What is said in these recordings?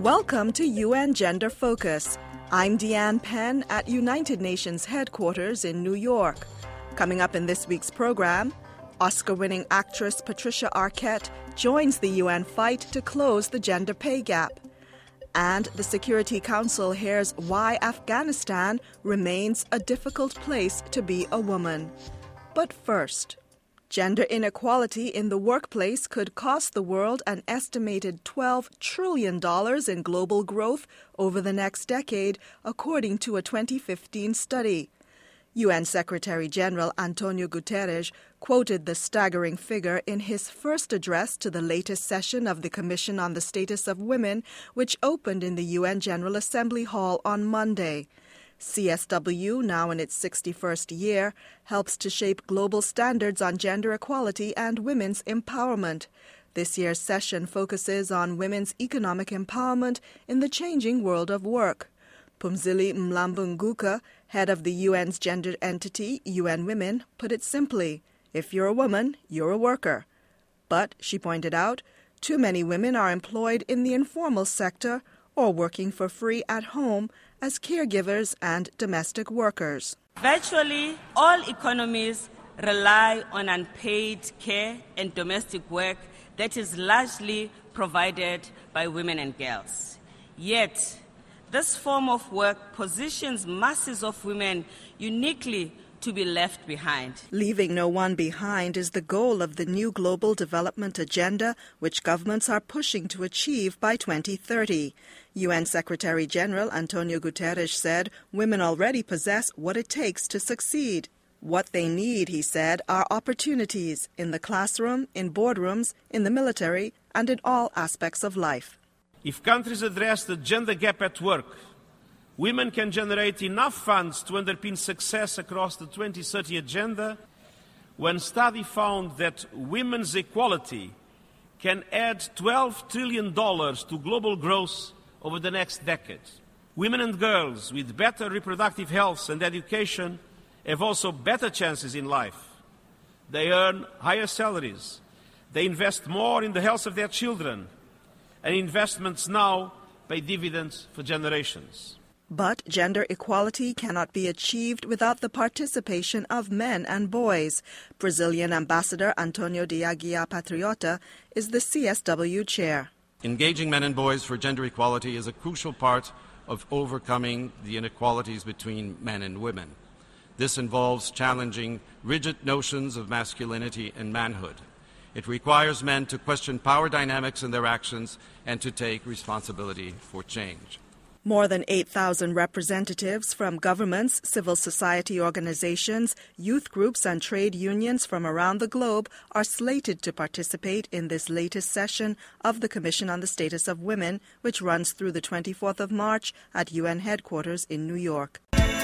Welcome to UN Gender Focus. I'm Deanne Penn at United Nations headquarters in New York. Coming up in this week's program, Oscar-winning actress Patricia Arquette joins the UN fight to close the gender pay gap. And the Security Council hears why Afghanistan remains a difficult place to be a woman. But first, gender inequality in the workplace could cost the world an estimated $12 trillion in global growth over the next decade, according to a 2015 study. UN Secretary-General Antonio Guterres quoted the staggering figure in his first address to the latest session of the Commission on the Status of Women, which opened in the UN General Assembly Hall on Monday. CSW, now in its 61st year, helps to shape global standards on gender equality and women's empowerment. This year's session focuses on women's economic empowerment in the changing world of work. Phumzile Mlambo-Ngcuka, head of the UN's gender entity, UN Women, put it simply, if you're a woman, you're a worker. But, she pointed out, too many women are employed in the informal sector or working for free at home as caregivers and domestic workers. Virtually all economies rely on unpaid care and domestic work that is largely provided by women and girls. Yet, this form of work positions masses of women uniquely to be left behind. Leaving no one behind is the goal of the new Global Development Agenda, which governments are pushing to achieve by 2030. UN Secretary-General Antonio Guterres said women already possess what it takes to succeed. What they need, he said, are opportunities in the classroom, in boardrooms, in the military, and in all aspects of life. If countries address the gender gap at work, women can generate enough funds to underpin success across the 2030 agenda. One study found that women's equality can add $12 trillion to global growth over the next decade. Women and girls with better reproductive health and education have also better chances in life. They earn higher salaries. They invest more in the health of their children. And investments now pay dividends for generations. But gender equality cannot be achieved without the participation of men and boys. Brazilian Ambassador Antonio de Aguiar Patriota is the CSW chair. Engaging men and boys for gender equality is a crucial part of overcoming the inequalities between men and women. This involves challenging rigid notions of masculinity and manhood. It requires men to question power dynamics in their actions and to take responsibility for change. More than 8,000 representatives from governments, civil society organizations, youth groups and trade unions from around the globe are slated to participate in this latest session of the Commission on the Status of Women, which runs through the 24th of March at UN headquarters in New York.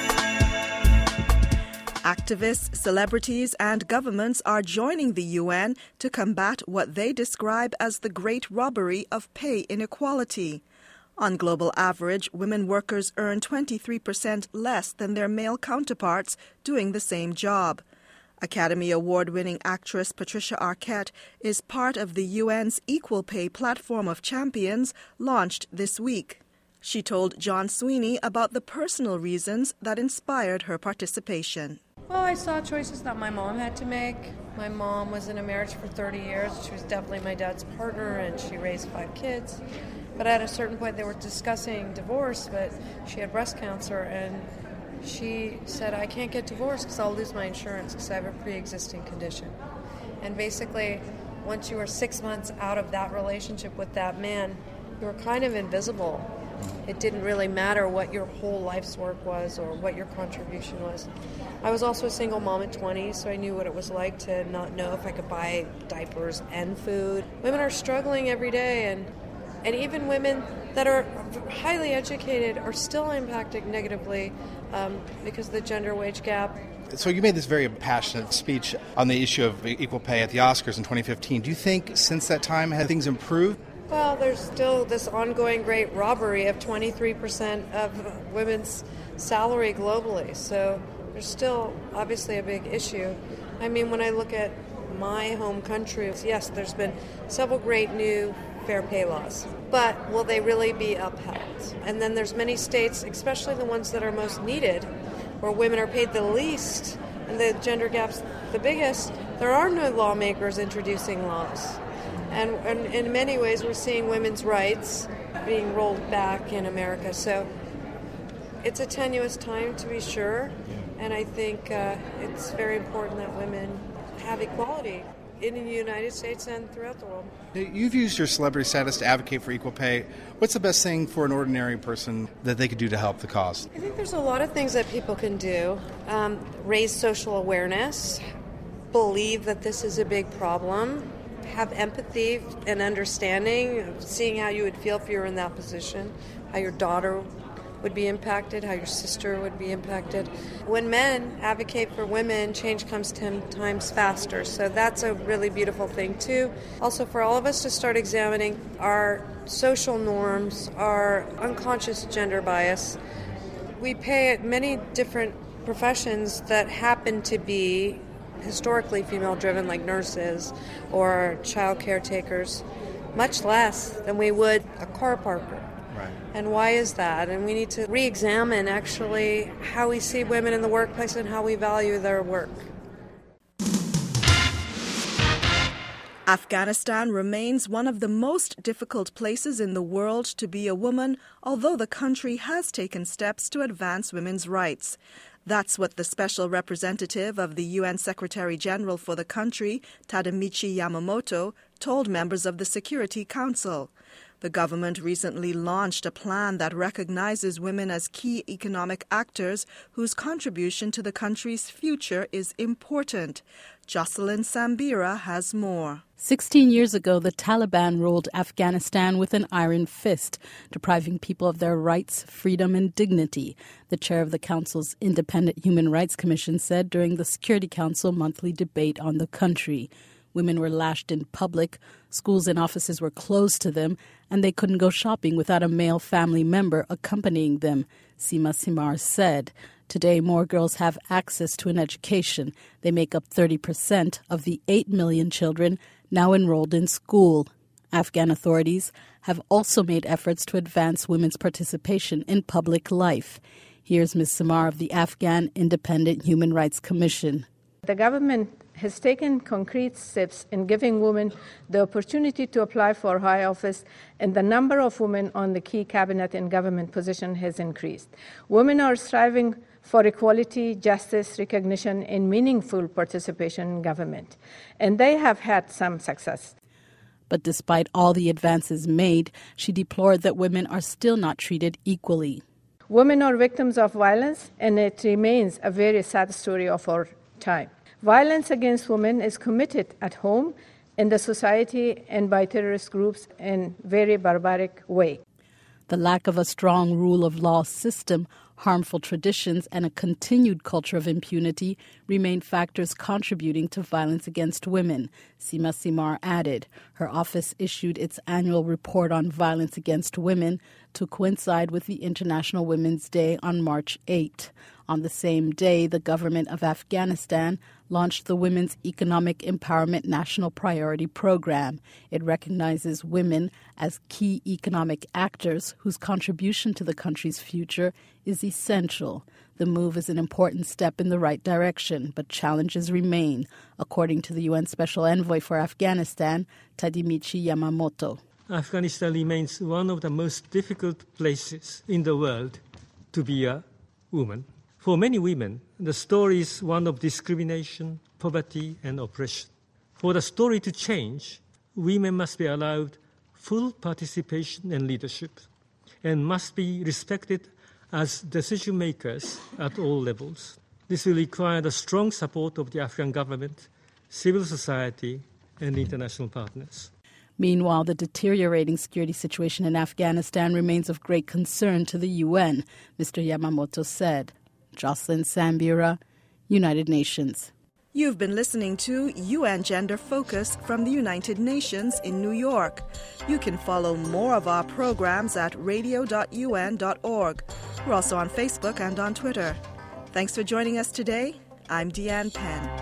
Activists, celebrities and governments are joining the UN to combat what they describe as the great robbery of pay inequality. On global average, women workers earn 23% less than their male counterparts doing the same job. Academy Award-winning actress Patricia Arquette is part of the UN's Equal Pay Platform of Champions launched this week. She told John Sweeney about the personal reasons that inspired her participation. Well, I saw choices that my mom had to make. My mom was in a marriage for 30 years. She was definitely my dad's partner, and she raised 5 kids. But at a certain point, they were discussing divorce, but she had breast cancer, and she said, I can't get divorced because I'll lose my insurance because I have a pre-existing condition. And basically, once you were 6 months out of that relationship with that man, you were kind of invisible. It didn't really matter what your whole life's work was or what your contribution was. I was also a single mom at 20, so I knew what it was like to not know if I could buy diapers and food. Women are struggling every day, and even women that are highly educated are still impacted negatively because of the gender wage gap. So you made this very passionate speech on the issue of equal pay at the Oscars in 2015. Do you think since that time have things improved? Well, there's still this ongoing great robbery of 23% of women's salary globally. So there's still obviously a big issue. I mean, when I look at my home country, yes, there's been several great new fair pay laws. But will they really be upheld? And then there's many states, especially the ones that are most needed, where women are paid the least and the gender gap's the biggest. There are no lawmakers introducing laws. And in many ways, we're seeing women's rights being rolled back in America. So it's a tenuous time, to be sure. And I think it's very important that women have equality in the United States and throughout the world. You've used your celebrity status to advocate for equal pay. What's the best thing for an ordinary person that they could do to help the cause? I think there's a lot of things that people can do. Raise social awareness, believe that this is a big problem, have empathy and understanding, seeing how you would feel if you were in that position, how your daughter would be impacted, how your sister would be impacted. When men advocate for women, change comes 10 times faster. So that's a really beautiful thing too. Also for all of us to start examining our social norms, our unconscious gender bias. We pay at many different professions that happen to be historically female-driven, like nurses or child caretakers, much less than we would a car parker. Right. And why is that? And we need to re-examine, actually, how we see women in the workplace and how we value their work. Afghanistan remains one of the most difficult places in the world to be a woman, although the country has taken steps to advance women's rights. That's what the special representative of the UN Secretary-General for the country, Tadamichi Yamamoto, told members of the Security Council. The government recently launched a plan that recognizes women as key economic actors whose contribution to the country's future is important. Jocelyn Sambira has more. 16 years ago, the Taliban ruled Afghanistan with an iron fist, depriving people of their rights, freedom, and dignity, the chair of the Council's Independent Human Rights Commission said during the Security Council monthly debate on the country. Women were lashed in public, schools and offices were closed to them, and they couldn't go shopping without a male family member accompanying them, Seema Simar said. Today, more girls have access to an education. They make up 30% of the 8 million children now enrolled in school. Afghan authorities have also made efforts to advance women's participation in public life. Here's Ms. Samar of the Afghan Independent Human Rights Commission. The government has taken concrete steps in giving women the opportunity to apply for high office, and the number of women on the key cabinet and government position has increased. Women are striving for equality, justice, recognition, and meaningful participation in government, and they have had some success. But despite all the advances made, she deplored that women are still not treated equally. Women are victims of violence, and it remains a very sad story of our time. Violence against women is committed at home, in the society, and by terrorist groups in very barbaric way. The lack of a strong rule of law system, harmful traditions, and a continued culture of impunity remain factors contributing to violence against women, Seema Simar added. Her office issued its annual report on violence against women to coincide with the International Women's Day on March 8. On the same day, the government of Afghanistan launched the Women's Economic Empowerment National Priority Program. It recognizes women as key economic actors whose contribution to the country's future is essential. The move is an important step in the right direction, but challenges remain, according to the UN Special Envoy for Afghanistan, Tadamichi Yamamoto. Afghanistan remains one of the most difficult places in the world to be a woman. For many women, the story is one of discrimination, poverty, and oppression. For the story to change, women must be allowed full participation and leadership, and must be respected as decision makers at all levels. This will require the strong support of the Afghan government, civil society, and international partners. Meanwhile, the deteriorating security situation in Afghanistan remains of great concern to the UN, Mr. Yamamoto said. Jocelyn Sambira, United Nations. You've been listening to UN Gender Focus from the United Nations in New York. You can follow more of our programs at radio.un.org. We're also on Facebook and on Twitter. Thanks for joining us today. I'm Deanne Penn.